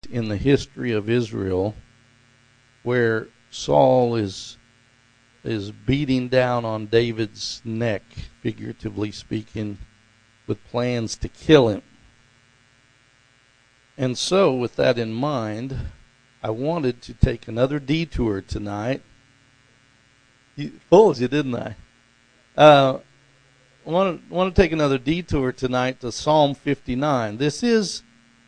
in the history of Israel where Saul is beating down on David's neck, figuratively speaking, with plans to kill him. And so, with that in mind, I wanted to take another detour tonight. Fooled you, didn't I? I want to take another detour tonight to Psalm 59. This is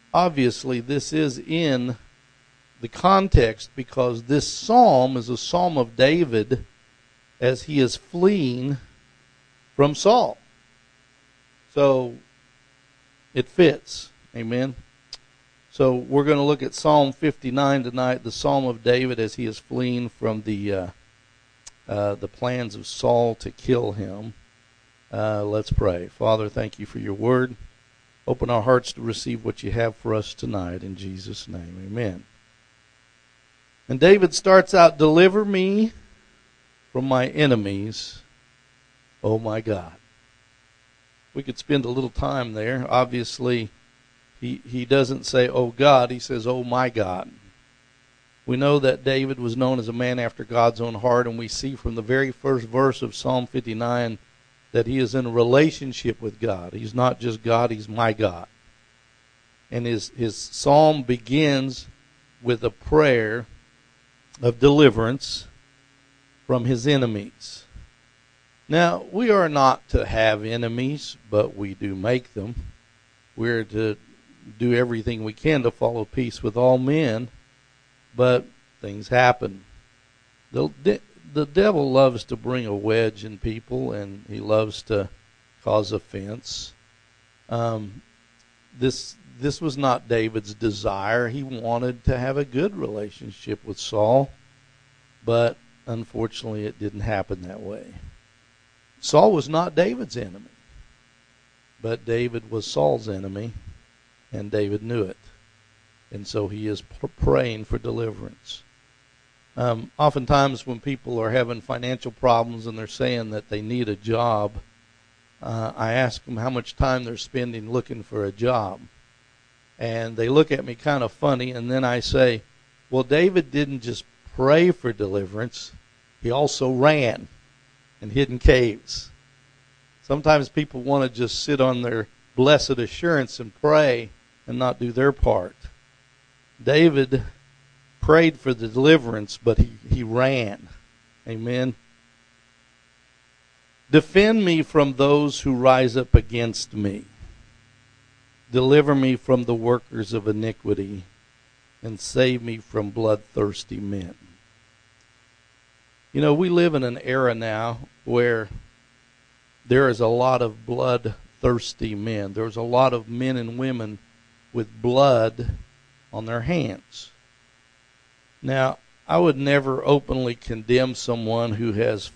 in the context because this psalm is a psalm of David as he is fleeing from Saul. So it fits. Amen. So we're going to look at Psalm 59 tonight, the Psalm of David as he is fleeing from the plans of Saul to kill him. Let's pray. Father, thank you for your word. Open our hearts to receive what you have for us tonight. In Jesus' name, amen. And David starts out, deliver me from my enemies, oh my God. We could spend a little time there. Obviously, he doesn't say, oh God, he says, oh my God. We know that David was known as a man after God's own heart, and we see from the very first verse of Psalm 59 that he is in a relationship with God. He's not just God, he's my God. And his psalm begins with a prayer of deliverance from his enemies. Now, we are not to have enemies, but we do make them. We're to do everything we can to follow peace with all men, but things happen. The devil loves to bring a wedge in people, and he loves to cause offense. This was not David's desire. He wanted to have a good relationship with Saul, but unfortunately it didn't happen that way. Saul was not David's enemy, but David was Saul's enemy, and David knew it. And so he is praying for deliverance. Oftentimes when people are having financial problems and they're saying that they need a job, I ask them how much time they're spending looking for a job. And they look at me kind of funny, and then I say, well, David didn't just pray for deliverance. He also ran and hid in caves. Sometimes people want to just sit on their blessed assurance and pray and not do their part. David prayed for the deliverance, but he ran. Amen. Defend me from those who rise up against me. Deliver me from the workers of iniquity, and save me from bloodthirsty men. You know, we live in an era now where there is a lot of bloodthirsty men. There's a lot of men and women with blood on their hands. Now, I would never openly condemn someone who has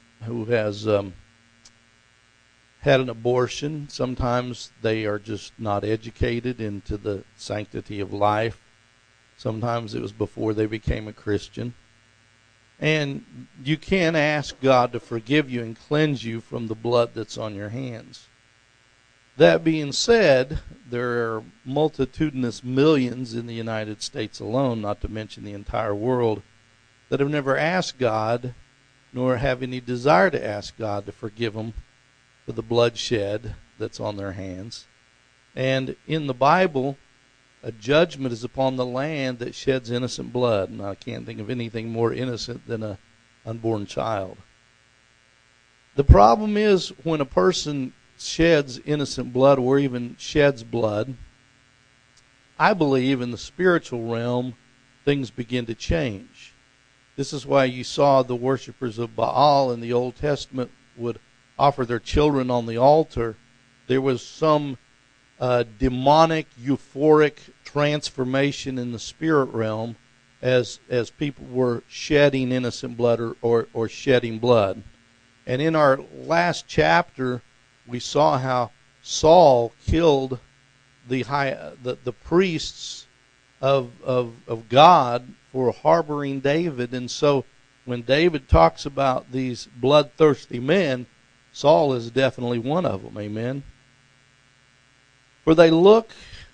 had an abortion. Sometimes they are just not educated into the sanctity of life. Sometimes it was before they became a Christian. And you can ask God to forgive you and cleanse you from the blood that's on your hands. That being said, there are multitudinous millions in the United States alone, not to mention the entire world, that have never asked God, nor have any desire to ask God to forgive them for the bloodshed that's on their hands. And in the Bible, a judgment is upon the land that sheds innocent blood. And I can't think of anything more innocent than an unborn child. The problem is when a person sheds innocent blood or even sheds blood, I believe in the spiritual realm, things begin to change. This is why you saw the worshipers of Baal in the Old Testament would offer their children on the altar. There was some demonic, euphoric transformation in the spirit realm as people were shedding innocent blood or shedding blood. And in our last chapter, we saw how Saul killed the priests of God for harboring David. And so when David talks about these bloodthirsty men, Saul is definitely one of them. Amen. For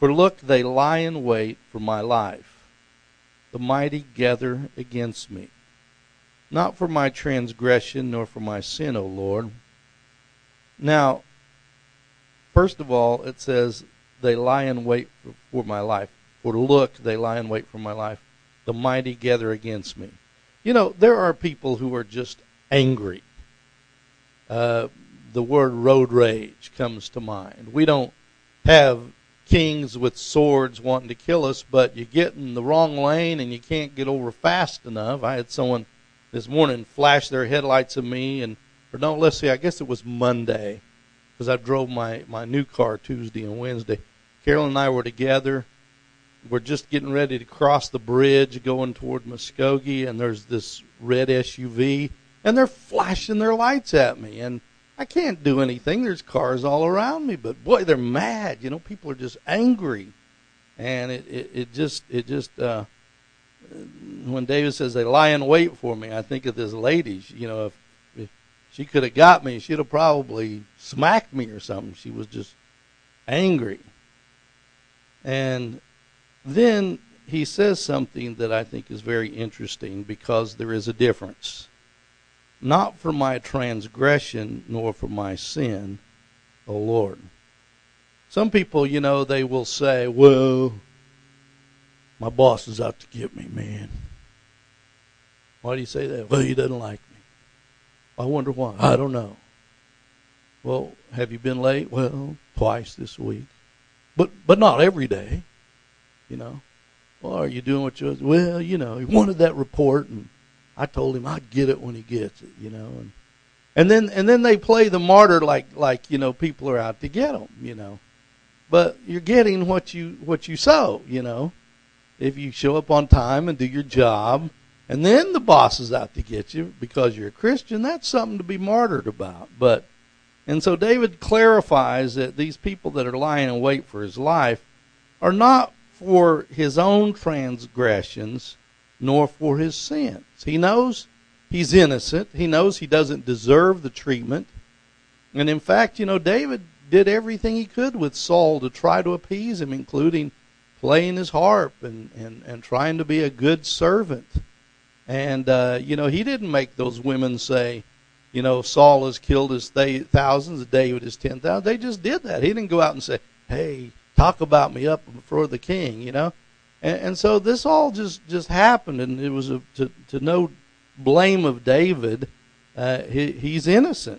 For look, they lie in wait for my life. The mighty gather against me. Not for my transgression, nor for my sin, O Lord. Now, first of all, it says, they lie in wait for my life. For look, they lie in wait for my life. The mighty gather against me. You know, there are people who are just angry. The word road rage comes to mind. We don't have kings with swords wanting to kill us, but you get in the wrong lane and you can't get over fast enough. I had someone this morning flash their headlights at me, I guess it was Monday, because I drove my new car Tuesday and Wednesday. Carolyn and I were together. We're just getting ready to cross the bridge going toward Muskogee, and there's this red SUV, and they're flashing their lights at me, and I can't do anything. There's cars all around me, but boy, they're mad. You know, people are just angry, and it just when David says they lie in wait for me, I think of this lady. You know, if she could have got me, she'd have probably smacked me or something. She was just angry. And then he says something that I think is very interesting, because there is a difference. Not for my transgression, nor for my sin, O Lord. Some people, you know, they will say, well, my boss is out to get me, man. Why do you say that? Well, he doesn't like me. I wonder why. I don't know. Well, have you been late? Well, twice this week. But not every day, you know. Well, are you doing what you... Well, you know, he wanted that report, and I told him I'd get it when he gets it, you know. And then they play the martyr like you know, people are out to get them, you know. But you're getting what you sow, you know. If you show up on time and do your job, and then the boss is out to get you because you're a Christian, that's something to be martyred about. And so David clarifies that these people that are lying in wait for his life are not for his own transgressions, nor for his sins. He knows he's innocent. He knows he doesn't deserve the treatment. And in fact, you know, David did everything he could with Saul to try to appease him, including playing his harp and trying to be a good servant. And, you know, he didn't make those women say, you know, Saul has killed his thousands, David his 10,000. They just did that. He didn't go out and say, hey, talk about me up before the king, you know. And so this all just happened, and it was to no blame of David. He's innocent.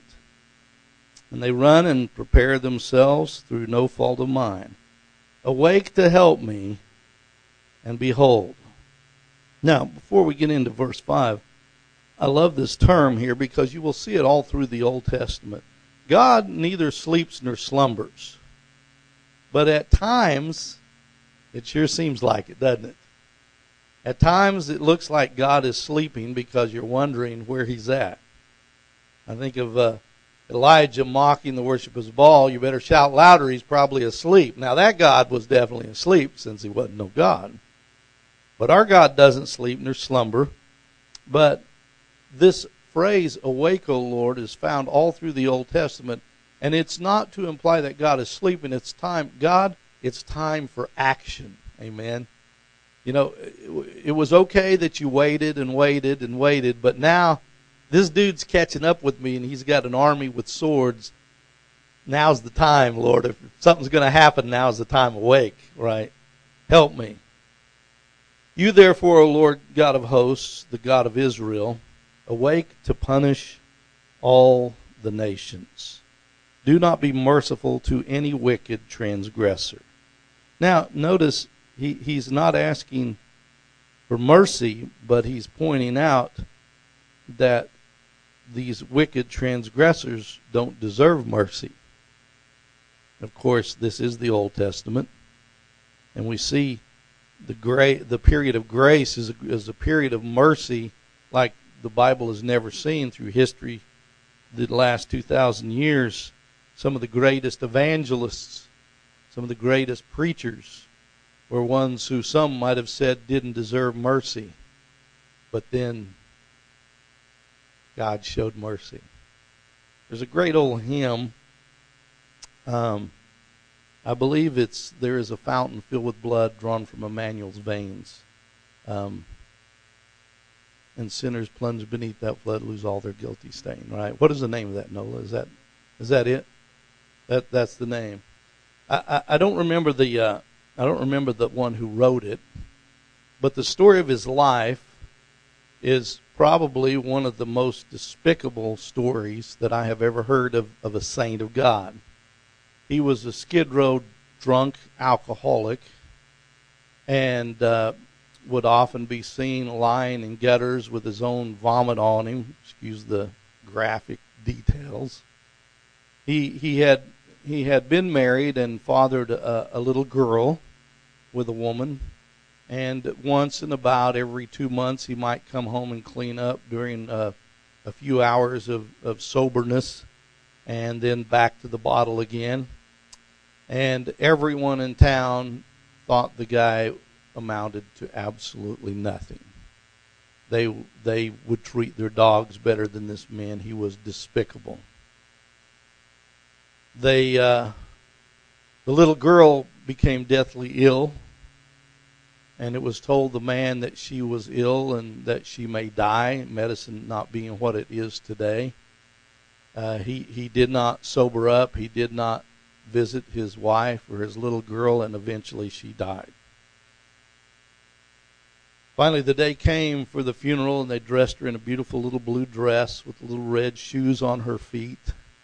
And they run and prepare themselves through no fault of mine. Awake to help me, and behold. Now, before we get into verse 5, I love this term here because you will see it all through the Old Testament. God neither sleeps nor slumbers. But at times, it sure seems like it, doesn't it? At times, it looks like God is sleeping because you're wondering where he's at. I think of Elijah mocking the worshipers of Baal. You better shout louder, he's probably asleep. Now, that God was definitely asleep since he wasn't no God. But our God doesn't sleep nor slumber. But this phrase, awake, O Lord, is found all through the Old Testament. And it's not to imply that God is sleeping. It's time. God, it's time for action. Amen. You know, it was okay that you waited and waited and waited, but now this dude's catching up with me, and he's got an army with swords. Now's the time, Lord. If something's going to happen, now's the time. Awake, right? Help me. You therefore, O Lord God of hosts, the God of Israel, awake to punish all the nations. Do not be merciful to any wicked transgressor. Now, notice he's not asking for mercy, but he's pointing out that these wicked transgressors don't deserve mercy. Of course, this is the Old Testament, and we see the period of grace is a period of mercy like the Bible has never seen through history. The last 2,000 years, some of the greatest evangelists, some of the greatest preachers were ones who some might have said didn't deserve mercy. But then God showed mercy. There's a great old hymn, and I believe there is a fountain filled with blood drawn from Emmanuel's veins. And sinners plunged beneath that flood lose all their guilty stain. Right? What is the name of that, Nola? Is that it? That's the name. I don't remember the one who wrote it, but the story of his life is probably one of the most despicable stories that I have ever heard of a saint of God. He was a Skid Row drunk alcoholic and would often be seen lying in gutters with his own vomit on him. Excuse the graphic details. He had been married and fathered a little girl with a woman, and once in about every 2 months he might come home and clean up during a few hours of soberness, and then back to the bottle again. And everyone in town thought the guy amounted to absolutely nothing. They would treat their dogs better than this man. He was despicable. The little girl became deathly ill, and it was told the man that she was ill and that she may die, medicine not being what it is today. He did not sober up. He did not visit his wife or his little girl, and eventually she died. Finally, the day came for the funeral, and they dressed her in a beautiful little blue dress with little red shoes on her feet.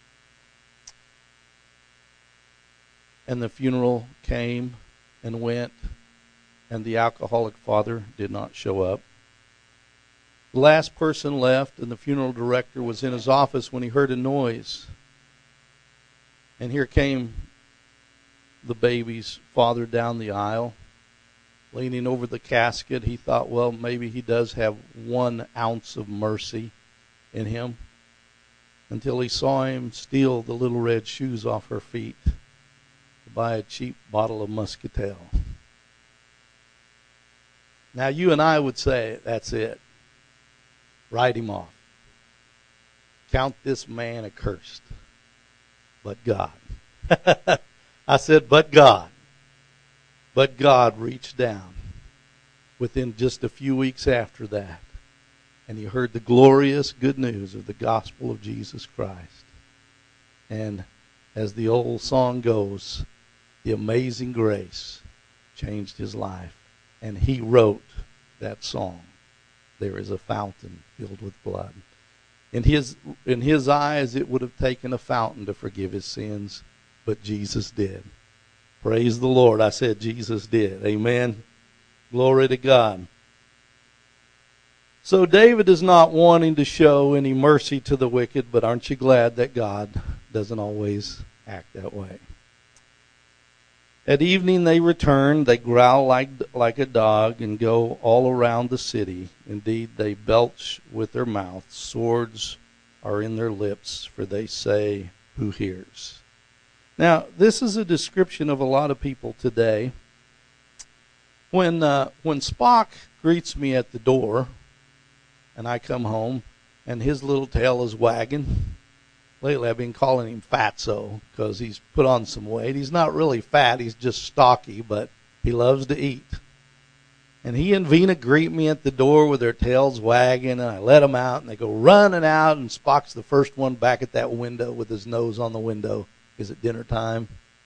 And the funeral came and went, and the alcoholic father did not show up. The last person left, and the funeral director was in his office when he heard a noise. And here came the baby's father down the aisle, leaning over the casket. He thought, well, maybe he does have 1 ounce of mercy in him, until he saw him steal the little red shoes off her feet to buy a cheap bottle of Muscatel. Now, you and I would say, that's it. Write him off. Count this man accursed. But God. I said, but God. But God reached down within just a few weeks after that, and he heard the glorious good news of the gospel of Jesus Christ. And as the old song goes, the amazing grace changed his life. And he wrote that song, There is a Fountain Filled with Blood. In his eyes, it would have taken a fountain to forgive his sins, but Jesus did. Praise the Lord. I said Jesus did. Amen. Glory to God. So David is not wanting to show any mercy to the wicked, but aren't you glad that God doesn't always act that way? At evening they return, they growl like a dog and go all around the city. Indeed, they belch with their mouths. Swords are in their lips, for they say, who hears? Now, this is a description of a lot of people today. When Spock greets me at the door and I come home and his little tail is wagging, lately I've been calling him Fatso because he's put on some weight. He's not really fat, he's just stocky, but he loves to eat. And he and Vina greet me at the door with their tails wagging, and I let them out, and they go running out, and Spock's the first one back at that window with his nose on the window. Is it dinner time?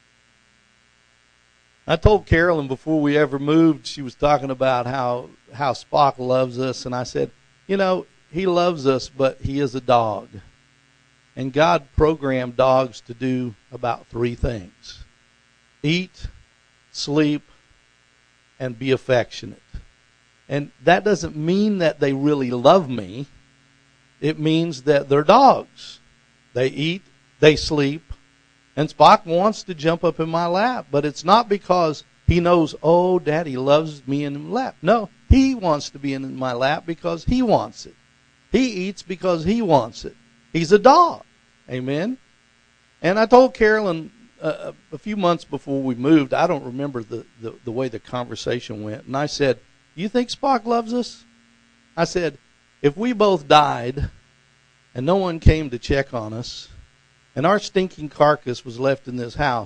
I told Carolyn before we ever moved, she was talking about how Spock loves us, and I said, you know, he loves us, but he is a dog. And God programmed dogs to do about 3 things: eat, sleep, and be affectionate. And that doesn't mean that they really love me. It means that they're dogs. They eat, they sleep, and Spock wants to jump up in my lap. But it's not because he knows, oh, Daddy loves me in my lap. No, he wants to be in my lap because he wants it. He eats because he wants it. He's a dog. Amen? And I told Carolyn a few months before we moved, I don't remember the way the conversation went, and I said, you think Spock loves us? I said, if we both died and no one came to check on us and our stinking carcass was left in this house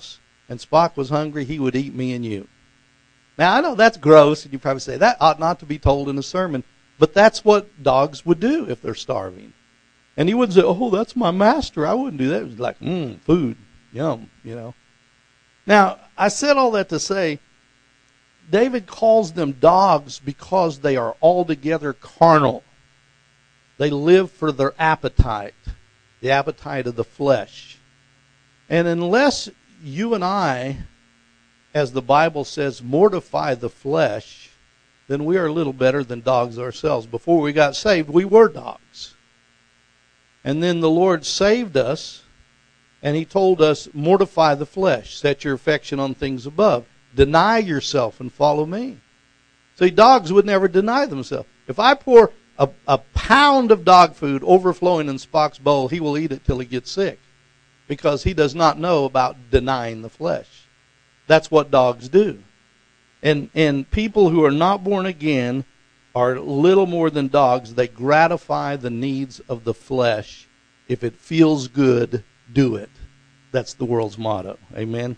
and Spock was hungry, he would eat me and you. Now, I know that's gross, and you probably say, that ought not to be told in a sermon, but that's what dogs would do if they're starving. And he wouldn't say, oh, that's my master. I wouldn't do that. It was like, food, yum, Now, I said all that to say, David calls them dogs because they are altogether carnal. They live for their appetite, the appetite of the flesh. And unless you and I, as the Bible says, mortify the flesh, then we are little better than dogs ourselves. Before we got saved, we were dogs. And then the Lord saved us, and He told us, mortify the flesh, set your affection on things above. Deny yourself and follow me. See, dogs would never deny themselves. If I pour a pound of dog food overflowing in Spock's bowl, he will eat it till he gets sick, because he does not know about denying the flesh. That's what dogs do. And people who are not born again are little more than dogs. They gratify the needs of the flesh. If it feels good, do it. That's the world's motto. Amen?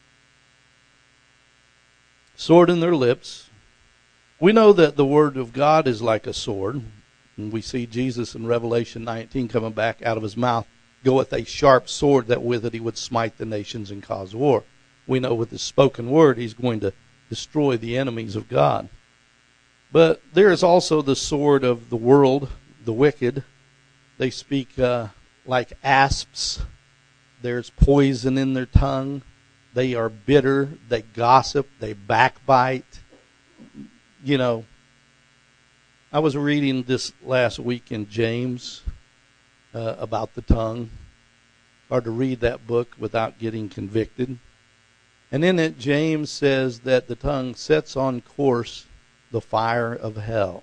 Sword in their lips. We know that the Word of God is like a sword. And we see Jesus in Revelation 19 coming back out of his mouth, goeth a sharp sword, that with it he would smite the nations and cause war. We know with his spoken word he's going to destroy the enemies of God. But there is also the sword of the world, the wicked. They speak like asps. There's poison in their tongue. They are bitter. They gossip. They backbite. I was reading this last week in James about the tongue. Hard to read that book without getting convicted. And in it, James says that the tongue sets on course the fire of hell.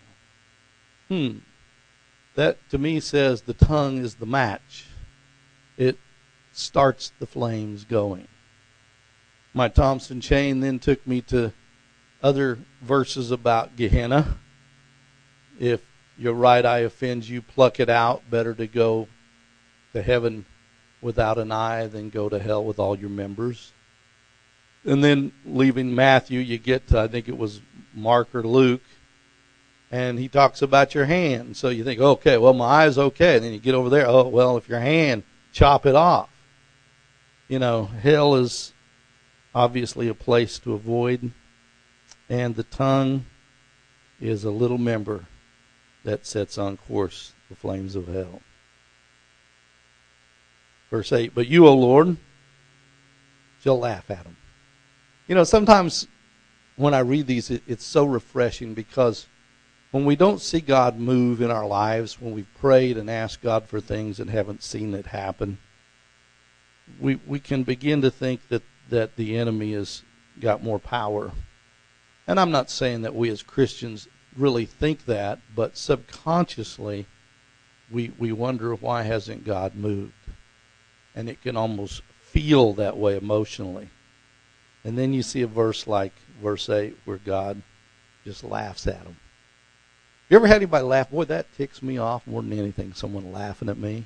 That to me says the tongue is the match. It starts the flames going. My Thompson chain then took me to other verses about Gehenna. If your right eye offends you, pluck it out. Better to go to heaven without an eye than go to hell with all your members. And then leaving Matthew, you get to, I think it was Mark or Luke, and he talks about your hand. So you think, okay, well, my eye's okay. And then you get over there, oh, well, if your hand, chop it off. Hell is obviously a place to avoid. And the tongue is a little member that sets on course the flames of hell. Verse 8, but you, O Lord, shall laugh at them. Sometimes when I read these, it's so refreshing, because when we don't see God move in our lives, when we've prayed and asked God for things and haven't seen it happen, we can begin to think that the enemy has got more power. And I'm not saying that we as Christians really think that, but subconsciously we wonder, why hasn't God moved? And it can almost feel that way emotionally. And then you see a verse like verse 8 where God just laughs at them. You ever had anybody laugh? Boy, that ticks me off more than anything, someone laughing at me.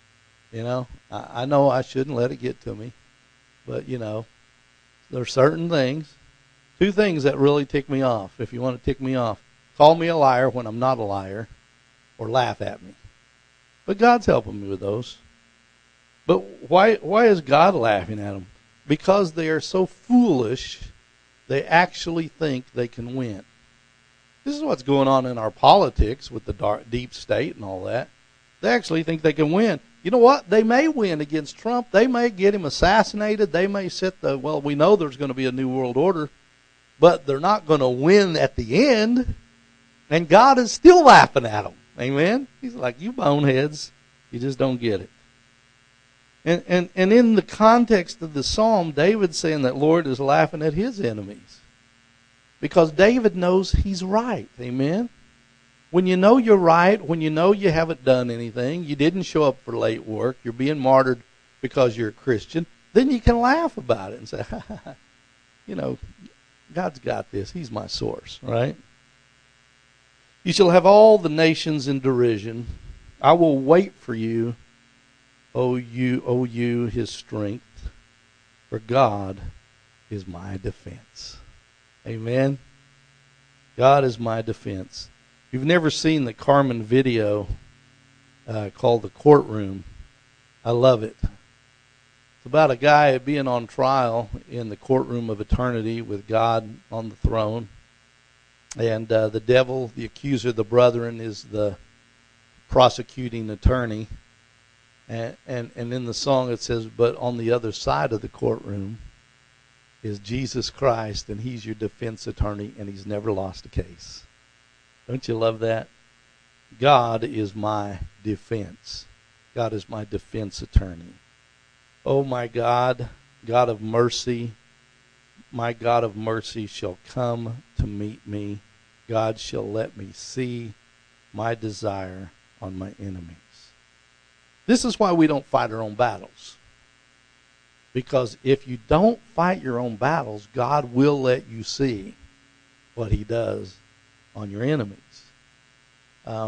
I know I shouldn't let it get to me. But, there are certain things, two things that really tick me off. If you want to tick me off, call me a liar when I'm not a liar, or laugh at me. But God's helping me with those. But why is God laughing at them? Because they are so foolish, they actually think they can win. This is what's going on in our politics with the deep state and all that. They actually think they can win. You know what? They may win against Trump. They may get him assassinated. They may we know there's going to be a new world order, but they're not going to win at the end. And God is still laughing at them. Amen? He's like, you boneheads, you just don't get it. And in the context of the psalm, David's saying that Lord is laughing at his enemies. Because David knows he's right. Amen? When you know you're right, when you know you haven't done anything, you didn't show up for late work, you're being martyred because you're a Christian, then you can laugh about it and say, God's got this. He's my source, right? You shall have all the nations in derision. I will wait for you, O you, his strength. For God is my defense. Amen. God is my defense. If you've never seen the Carmen video called The Courtroom, I love it. It's about a guy being on trial in the courtroom of eternity with God on the throne. And the devil, the accuser of the brethren, is the prosecuting attorney. And in the song it says, but on the other side of the courtroom is Jesus Christ, and he's your defense attorney, and he's never lost a case. Don't you love that? God is my defense. God is my defense attorney. Oh, my God, God of mercy, my God of mercy shall come to meet me. God shall let me see my desire on my enemies. This is why we don't fight our own battles. Because if you don't fight your own battles, God will let you see what he does on your enemies. I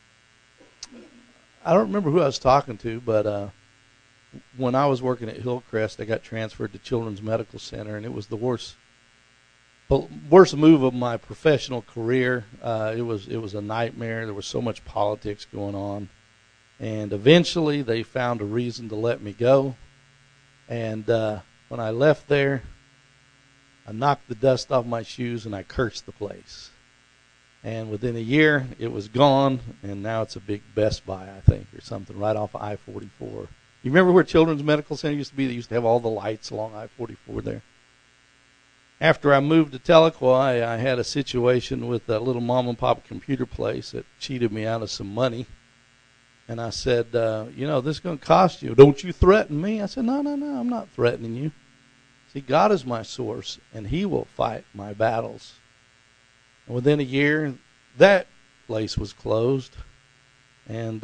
don't remember who I was talking to, but when I was working at Hillcrest, I got transferred to Children's Medical Center, and it was the worst move of my professional career. It was a nightmare. There was so much politics going on. And eventually they found a reason to let me go. And when I left there, I knocked the dust off my shoes and I cursed the place. And within a year, it was gone, and now it's a big Best Buy, I think, or something, right off of I-44. You remember where Children's Medical Center used to be? They used to have all the lights along I-44 there. After I moved to Tahlequah, I had a situation with a little mom-and-pop computer place that cheated me out of some money. And I said, this is going to cost you. Don't you threaten me. I said, no, I'm not threatening you. See, God is my source, and he will fight my battles. And within a year, that place was closed. And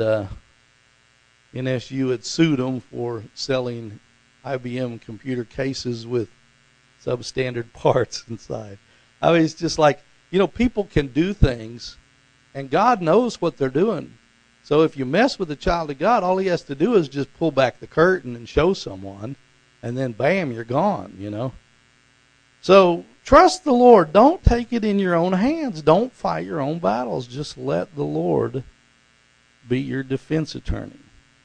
NSU had sued them for selling IBM computer cases with substandard parts inside. I mean, it's just like, people can do things, and God knows what they're doing. So if you mess with the child of God, all he has to do is just pull back the curtain and show someone, and then bam, you're gone, So trust the Lord. Don't take it in your own hands. Don't fight your own battles. Just let the Lord be your defense attorney.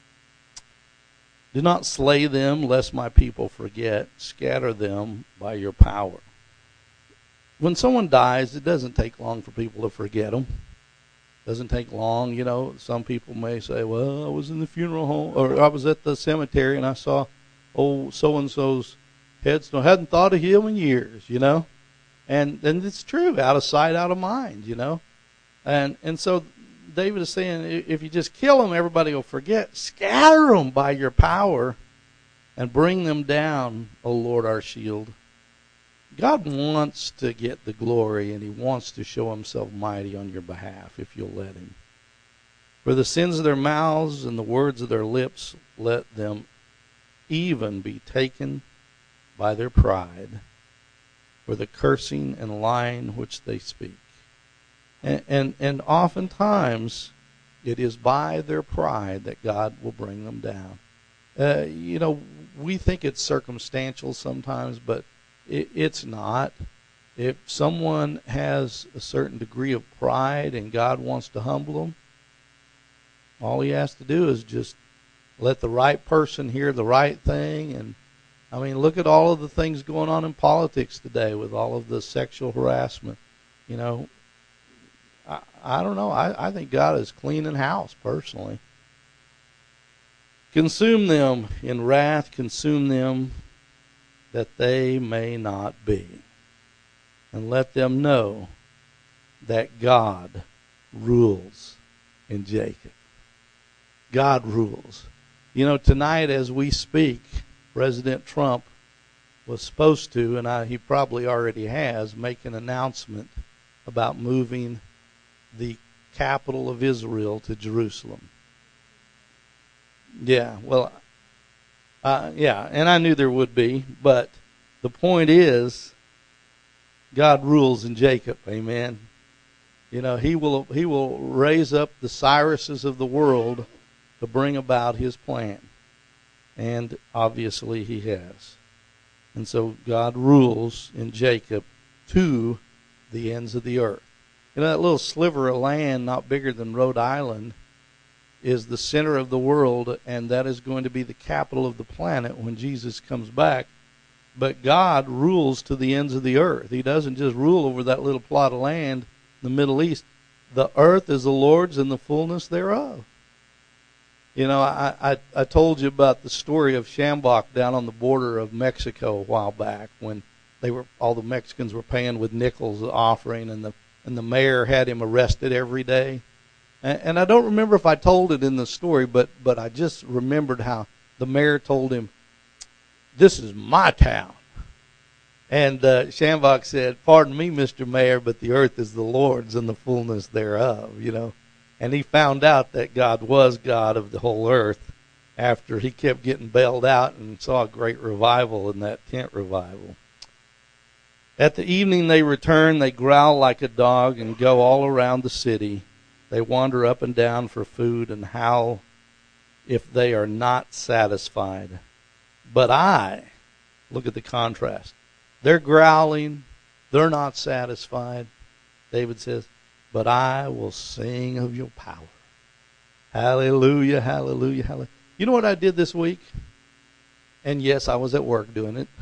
Do not slay them, lest my people forget. Scatter them by your power. When someone dies, it doesn't take long for people to forget them. Doesn't take long, Some people may say, well, I was in the funeral home, or I was at the cemetery and I saw old so-and-so's headstone. I hadn't thought of him in years, And it's true, out of sight, out of mind, And so David is saying, if you just kill them, everybody will forget. Scatter them by your power and bring them down, O Lord, our shield. God wants to get the glory, and he wants to show himself mighty on your behalf if you'll let him. For the sins of their mouths and the words of their lips, let them even be taken by their pride, for the cursing and lying which they speak. And oftentimes, it is by their pride that God will bring them down. We think it's circumstantial sometimes, but it's not. If someone has a certain degree of pride and God wants to humble them, all he has to do is just let the right person hear the right thing. And look at all of the things going on in politics today with all of the sexual harassment. I don't know. I think God is cleaning house, personally. Consume them in wrath, consume them that they may not be. And let them know that God rules in Jacob. God rules. Tonight as we speak, President Trump was supposed to, and he probably already has, make an announcement about moving the capital of Israel to Jerusalem. Yeah, well, and I knew there would be, but the point is, God rules in Jacob, amen. He will raise up the Cyruses of the world to bring about his plan, and obviously he has. And so God rules in Jacob to the ends of the earth. You know, that little sliver of land, not bigger than Rhode Island, is the center of the world, and that is going to be the capital of the planet when Jesus comes back. But God rules to the ends of the earth. He doesn't just rule over that little plot of land in the Middle East. The earth is the Lord's and the fullness thereof. You know, I told you about the story of Shambach down on the border of Mexico a while back when all the Mexicans were paying with nickels offering, and the mayor had him arrested every day. And I don't remember if I told it in the story, but I just remembered how the mayor told him, "This is my town." And Shambach said, "Pardon me, Mr. Mayor, but the earth is the Lord's and the fullness thereof," you know. And he found out that God was God of the whole earth after he kept getting bailed out and saw a great revival in that tent revival. At the evening they return, they growl like a dog and go all around the city. They wander up and down for food and howl if they are not satisfied. But I, look at the contrast. They're growling. They're not satisfied. David says, but I will sing of your power. Hallelujah, hallelujah, hallelujah. You know what I did this week? And yes, I was at work doing it.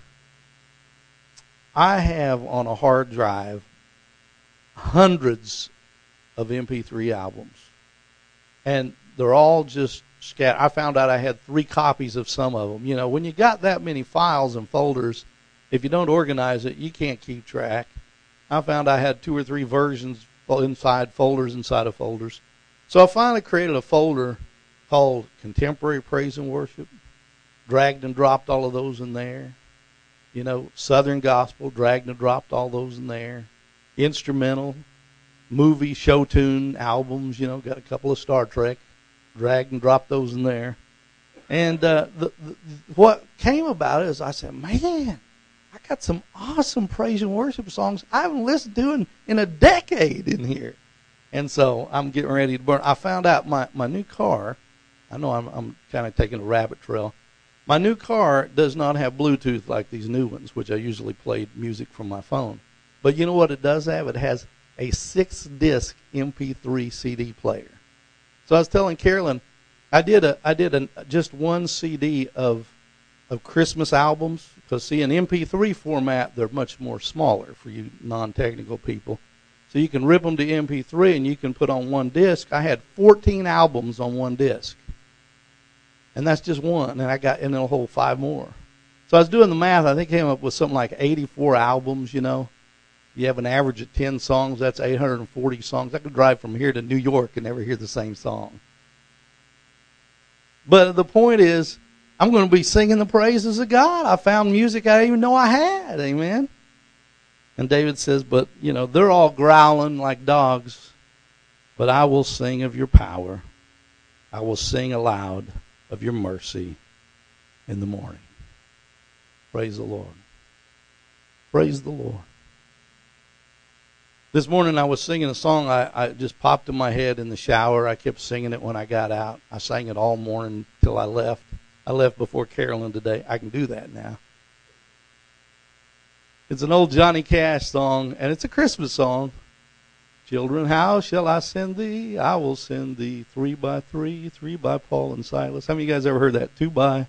I have on a hard drive hundreds of MP3 albums. And they're all just scattered. I found out I had 3 copies of some of them. You know, when you got that many files and folders, if you don't organize it, you can't keep track. I found I had 2 or 3 versions inside folders inside of folders. So I finally created a folder called Contemporary Praise and Worship. Dragged and dropped all of those in there. You know, Southern Gospel, dragged and dropped all those in there. Instrumental, movie, show tune, albums, you know, got a couple of Star Trek. Dragged and dropped those in there. And what came about it is I said, man, I got some awesome praise and worship songs I haven't listened to in a decade in here. And so I'm getting ready to burn. I found out my new car, I know I'm kind of taking a rabbit trail. My new car does not have Bluetooth like these new ones, which I usually play music from my phone. But you know what it does have? It has a 6-disc MP3 CD player. So I was telling Carolyn, I did just one CD of Christmas albums, because see, in MP3 format, they're much more smaller for you non-technical people. So you can rip them to MP3 and you can put on one disc. I had 14 albums on one disc. And that's just one, and it'll hold 5 more. So I was doing the math. I think I came up with something like 84 albums, you know. You have an average of 10 songs, that's 840 songs. I could drive from here to New York and never hear the same song. But the point is, I'm going to be singing the praises of God. I found music I didn't even know I had. Amen. And David says, but, you know, they're all growling like dogs. But I will sing of your power. I will sing aloud of your mercy in the morning. Praise the Lord. Praise the Lord. This morning I was singing a song I just popped in my head in the shower. I kept singing it when I got out. I sang it all morning till I left. I left before Carolyn today. I can do that now. It's an old Johnny Cash song, and it's a Christmas song. Children, how shall I send thee? I will send thee 3 by 3, 3 by Paul and Silas. How many of you guys ever heard that? 3 by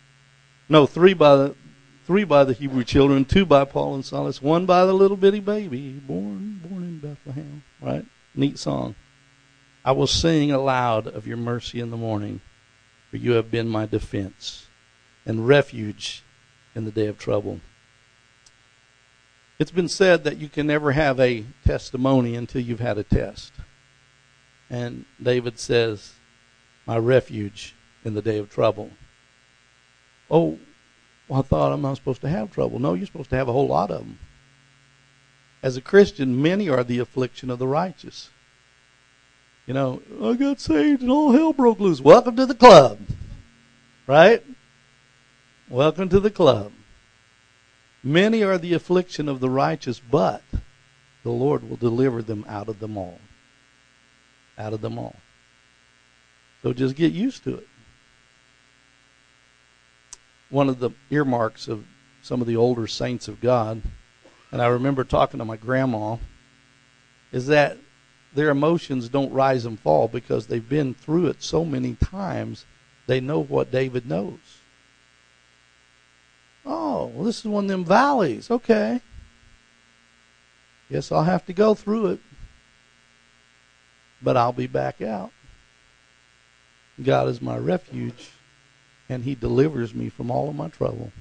the Hebrew children, 2 by Paul and Silas, 1 by the little bitty baby born in Bethlehem. Right? Neat song. I will sing aloud of your mercy in the morning, for you have been my defense and refuge in the day of trouble. It's been said that you can never have a testimony until you've had a test. And David says, my refuge in the day of trouble. Oh, well, I thought I'm not supposed to have trouble. No, you're supposed to have a whole lot of them. As a Christian, many are the affliction of the righteous. You know, I got saved and all hell broke loose. Welcome to the club. Right? Welcome to the club. Many are the affliction of the righteous, but the Lord will deliver them out of them all. Out of them all. So just get used to it. One of the earmarks of some of the older saints of God, and I remember talking to my grandma, is that their emotions don't rise and fall because they've been through it so many times. They know what David knows. Oh, well, this is one of them valleys. Okay. Guess I'll have to go through it. But I'll be back out. God is my refuge, and he delivers me from all of my trouble.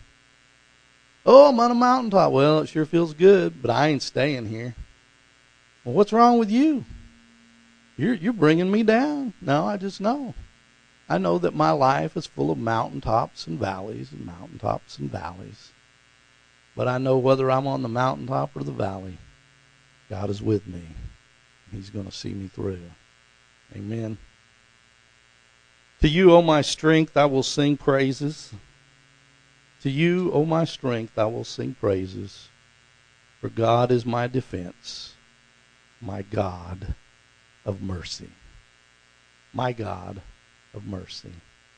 Oh, I'm on a mountaintop. Well, it sure feels good, but I ain't staying here. Well, what's wrong with you? You're bringing me down. No, I just know. I know that my life is full of mountaintops and valleys and mountaintops and valleys. But I know whether I'm on the mountaintop or the valley, God is with me. He's going to see me through. Amen. To you, O my strength, I will sing praises. To you, O my strength, I will sing praises. For God is my defense, my God of mercy. My God of mercy.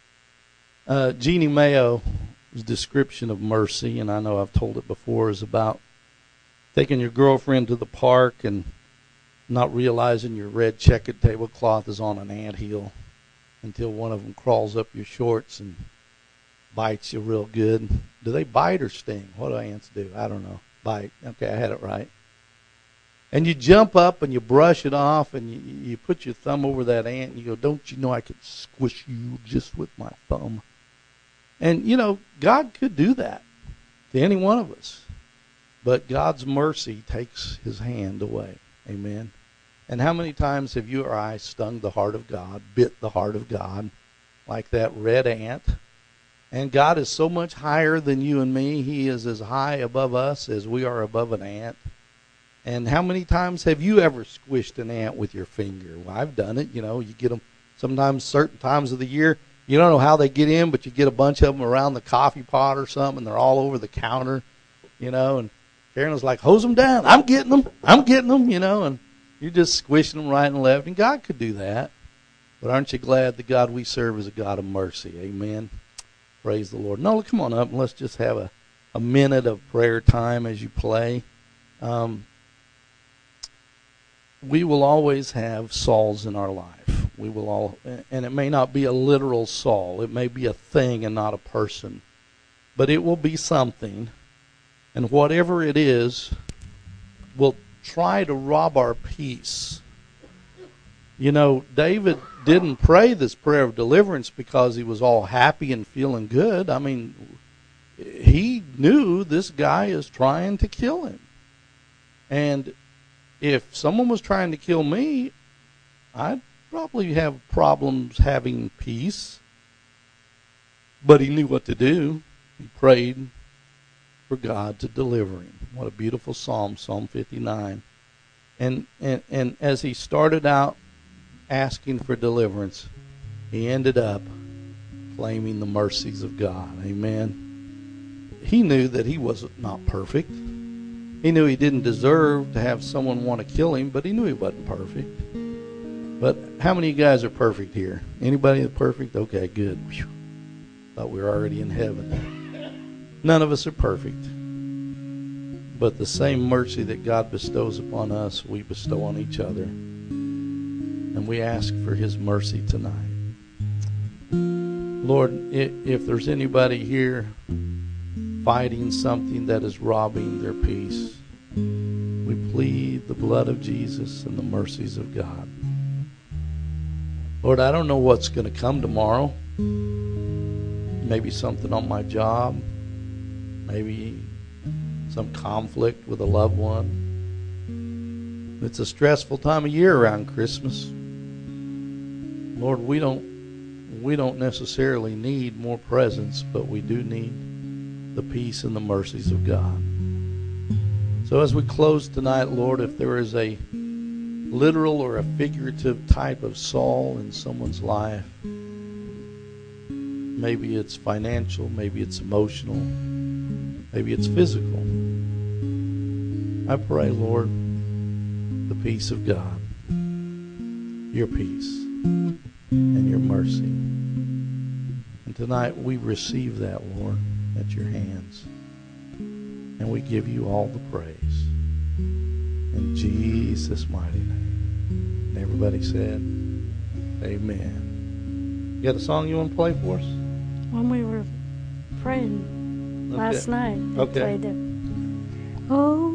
Jeannie Mayo's description of mercy, and I know I've told it before, is about taking your girlfriend to the park and not realizing your red checkered tablecloth is on an anthill until one of them crawls up your shorts and bites you real good. Do they bite or sting? What do ants do? I don't know. Bite. Okay, I had it right. And you jump up and you brush it off and you put your thumb over that ant and you go, don't you know I could squish you just with my thumb? And, you know, God could do that to any one of us. But God's mercy takes his hand away. Amen. And how many times have you or I stung the heart of God, bit the heart of God, like that red ant? And God is so much higher than you and me. He is as high above us as we are above an ant. And how many times have you ever squished an ant with your finger? Well, I've done it. You know, you get them sometimes certain times of the year. You don't know how they get in, but you get a bunch of them around the coffee pot or something, and they're all over the counter, you know. And Karen was like, hose them down. I'm getting them, you know. And you're just squishing them right and left. And God could do that. But aren't you glad the God we serve is a God of mercy? Amen. Praise the Lord. No, come on up and let's just have a minute of prayer time as you play. We will always have Sauls in our life. We will all, and it may not be a literal Saul. It may be a thing and not a person. But it will be something. And whatever it is will try to rob our peace. You know, David didn't pray this prayer of deliverance because he was all happy and feeling good. I mean, he knew this guy is trying to kill him. And if someone was trying to kill me, I'd probably have problems having peace. But he knew what to do. He prayed for God to deliver him. What a beautiful psalm, Psalm 59. And as he started out asking for deliverance, he ended up claiming the mercies of God. Amen. He knew that he was not perfect. He knew he didn't deserve to have someone want to kill him, but he knew he wasn't perfect. But how many of you guys are perfect here? Anybody that's perfect? Okay, good. Whew. Thought we were already in heaven. None of us are perfect. But the same mercy that God bestows upon us, we bestow on each other. And we ask for his mercy tonight. Lord, if there's anybody here fighting something that is robbing their peace, we plead the blood of Jesus and the mercies of God. Lord, I don't know what's going to come tomorrow. Maybe something on my job. Maybe some conflict with a loved one. It's a stressful time of year around Christmas. Lord, we don't necessarily need more presents, but we do need the peace and the mercies of God. So as we close tonight, Lord, if there is a literal or a figurative type of Saul in someone's life, maybe it's financial, maybe it's emotional, maybe it's physical, I pray, Lord, the peace of God, your peace and your mercy. And tonight we receive that, Lord, at your hands. And we give you all the praise. In Jesus' mighty name. And everybody said, amen. You got a song you want to play for us? When we were praying last night, they Okay. played it. Oh,